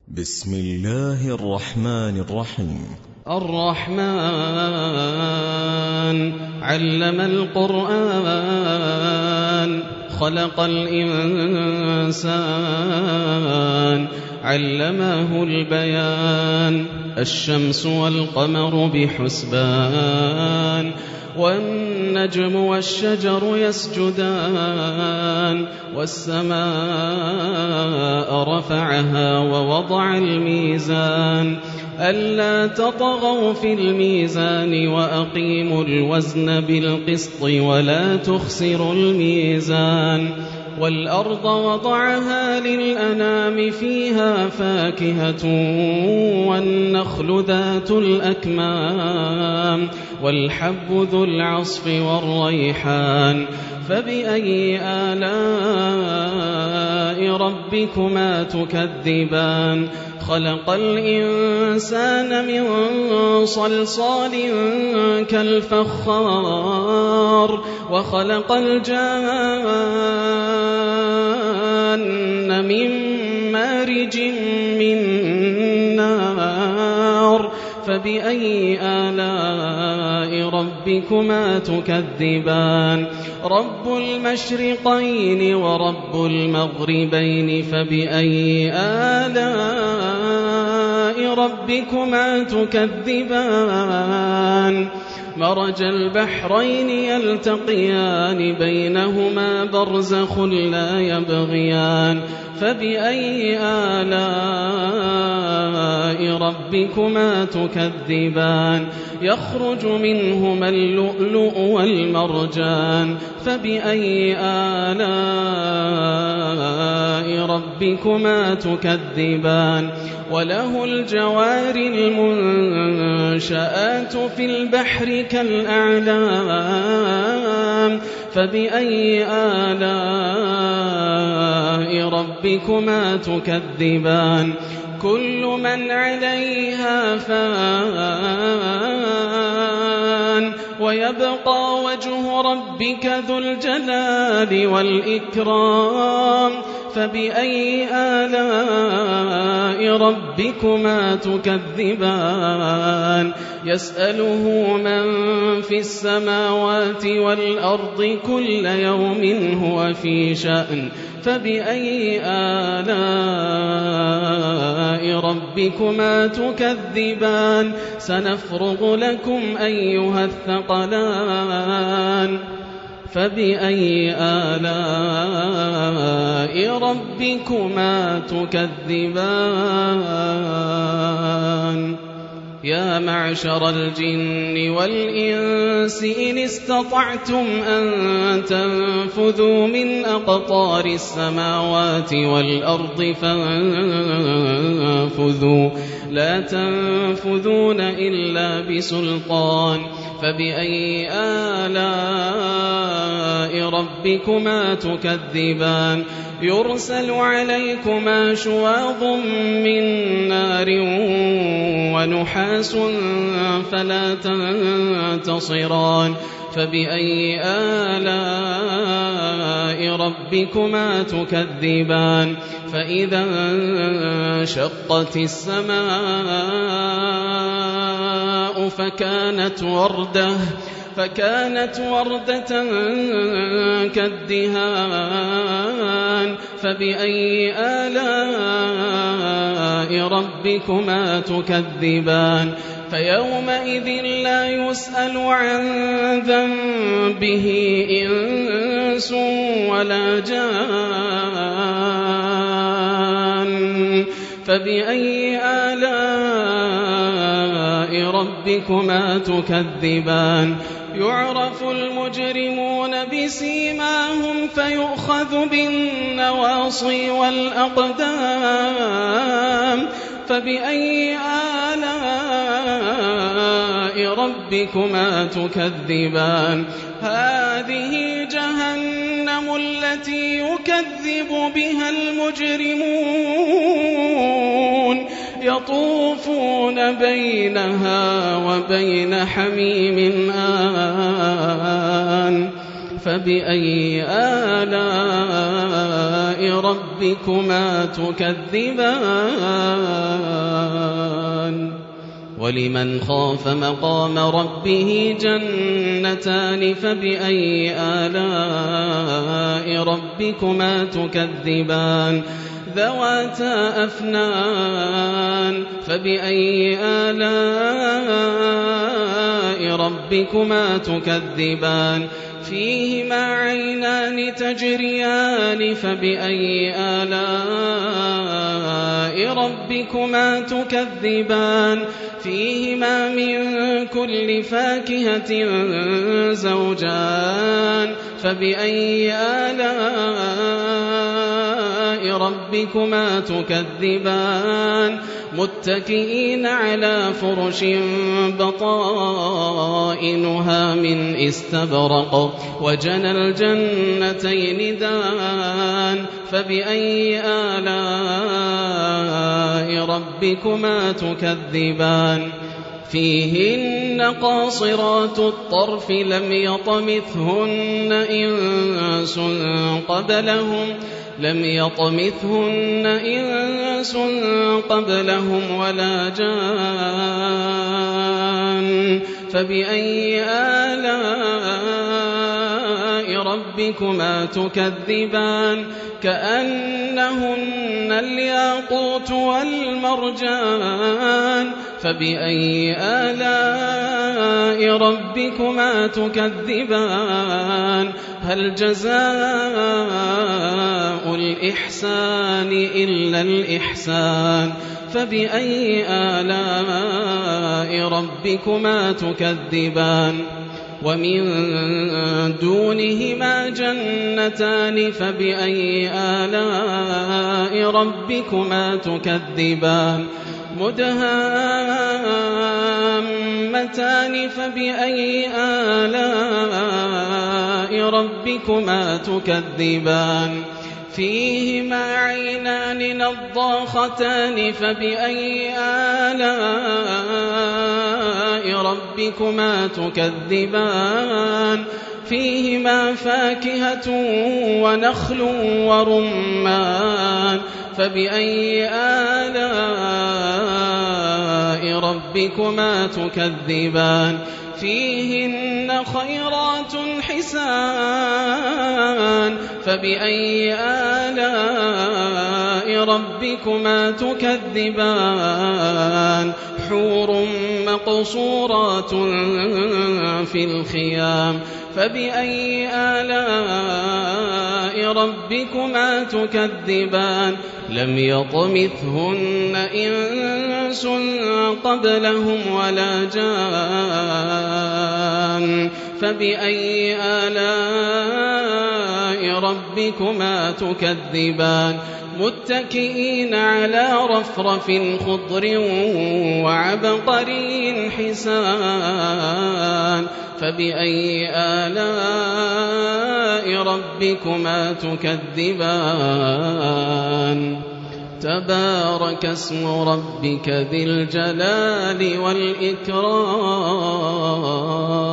بسم الله الرحمن الرحيم. الرحمن علم القرآن خلق الإنسان علمه البيان الشمس والقمر بحسبان والنجم والشجر يسجدان والسماء رفعها ووضع الميزان ألا تطغوا في الميزان وأقيموا الوزن بالقسط ولا تخسروا الميزان والأرض وضعها للأنام فيها فاكهة والنخل ذات الأكمام والحب ذو العصف والريحان فبأي آلاء ربكما تكذبان خلق الإنسان من صلصال كالفخار وخلق الجان من مارج من نار فبأي آلاء ربكما تكذبان رب المشرقين ورب المغربين فبأي آلاء ربكما تكذبان مرج البحرين يلتقيان بينهما برزخ لا يبغيان فبأي آلاء ربكما تكذبان يخرج منهما اللؤلؤ والمرجان فبأي آلاء ربكما تكذبان وله الجوار المنشآت في البحر كالأعلام فبأي آلاء ربكما تكذبان كل من عليها فان ويبقى وجه ربك ذو الجلال والإكرام فبأي آلاء ربكما تكذبان يسأله من في السماوات والأرض كل يوم هو في شأن فبأي آلاء ربكما تكذبان سنفرغ لكم أيها الثقلان فبأي آلاء ربكما تكذبان يا معشر الجن والإنس إن استطعتم أن تنفذوا من أقطار السماوات والأرض فانفذوا لا تنفذون إلا بسلطان فبأي آلاء ربكما تكذبان يرسل عليكما شواظ من نار ونحاس فلا تنتصران فبأي آلاء ربكما تكذبان فإذا انشقت السماء فكانت وردة كالدهان فبأي آلاء ربكما تكذبان فيومئذ لا يسأل عن ذنبه إنس ولا جان فبأي آلاء ربكما تكذبان يعرف المجرمون بسيماهم فيؤخذ بالنواصي والأقدام فبأي آلاء ربكما تكذبان هذه جهنم التي يكذب بها المجرمون يطوفون بينها وبين حميم آن فبأي آلاء ربكما تكذبان ولمن خاف مقام ربه جنتان فبأي آلاء ربكما تكذبان ذواتا أفنان فبأي آلاء ربكما تكذبان فيهما عينان تجريان فبأي آلاء ربكما تكذبان فيهما من كل فاكهة زوجان فبأي آلاء ربكما تكذبان متكئين على فرش بطائنها من استبرق وجنى الجنتين دان فبأي آلاء ربكما تكذبان فيهن قاصرات الطرف لم يطمثهن إنس قبلهم ولا جان فبأي آلاء ربكما تكذبان كأنهن الياقوت والمرجان فبأي آلاء ربكما تكذبان هل جزاء الإحسان إلا الإحسان فبأي آلاء ربكما تكذبان ومن دونهما جنتان فبأي آلاء ربكما تكذبان مدهامتان فبأي آلاء ربكما تكذبان فيهما عينان نضاختان فبأي آلاء ربكما تكذبان فيهما فاكهة ونخل ورمان فبأي آلاء ربكما تكذبان فيهن خيرات حسان فبأي آلاء ربكما تكذبان حور مقصورات في الخيام فبأي آلاء ربكما تكذبان لم يطمثهن إنس قبلهم ولا جان فبأي آلاء ربكما تكذبان متكئين على رفرف خضر وعبقري حسان فبأي آلاء ربكما تكذبان تبارك اسم ربك ذي الجلال والإكرام